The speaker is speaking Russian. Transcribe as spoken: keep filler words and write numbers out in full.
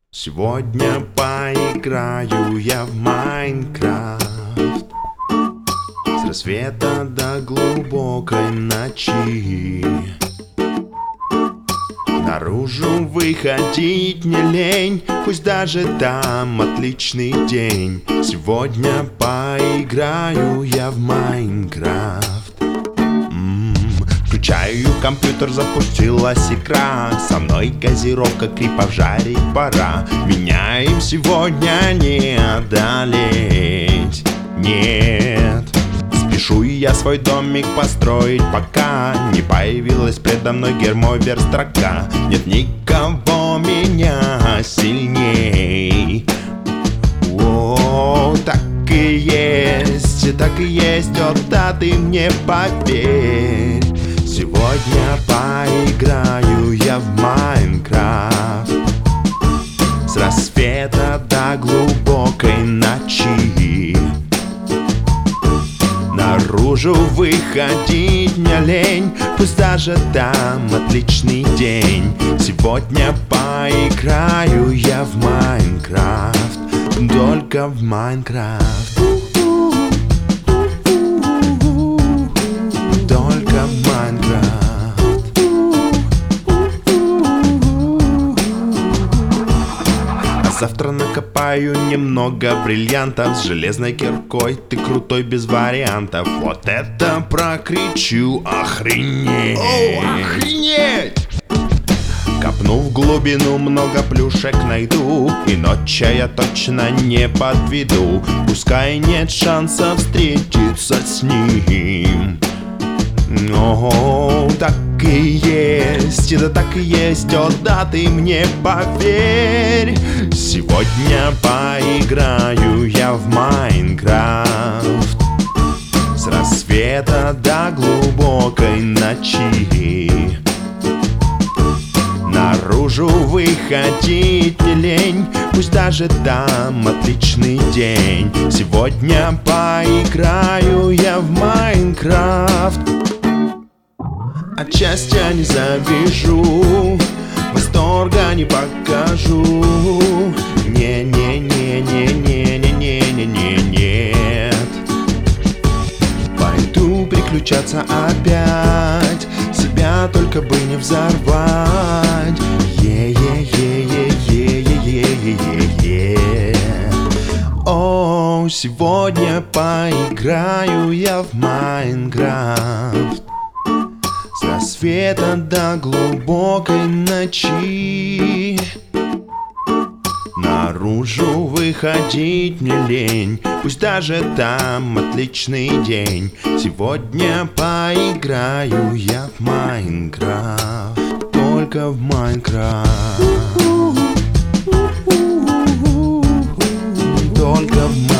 Сегодня поиграю я в Майнкрафт с рассвета до глубокой ночи. Наружу выходить не лень, пусть даже там отличный день. Сегодня поиграю я в Майнкрафт. Включаю компьютер, запустилась игра. Со мной газировка, крипов жарить пора. Меня им сегодня не одолеть, нет. Спешу я свой домик построить, пока не появилась предо мной гермовер строка. Нет никого меня сильней. О, так и есть, так и есть, о да, ты мне поверь. Сегодня поиграю я в Майнкрафт с рассвета до глубокой ночи. Наружу выходить не лень, пусть даже там отличный день. Сегодня поиграю я в Майнкрафт, только в Майнкрафт. Завтра накопаю немного бриллиантов. С железной киркой ты крутой без вариантов. Вот это прокричу, охренеть! О, охренеть! Копну в глубину, много плюшек найду, и ночью я точно не подведу. Пускай нет шансов встретиться с ним. О, так и есть, да так и есть, о да, ты мне поверь. Сегодня поиграю я в Майнкрафт с рассвета до глубокой ночи. Наружу выходить не лень, пусть даже там отличный день. Сегодня поиграю я в Майнкрафт. От счастья не завяжу, восторга не покажу. Не-не-не-не-не-не-не-не-нет. Пойду приключаться опять, себя только бы не взорвать. Е-е-е-е-е-е-е-е-е. О, сегодня поиграю я в Майнкрафт с рассвета до глубокой ночи. Наружу выходить не лень, пусть даже там отличный день. Сегодня поиграю я в Майнкрафт, только в Майнкрафт, только в Майнкрафт.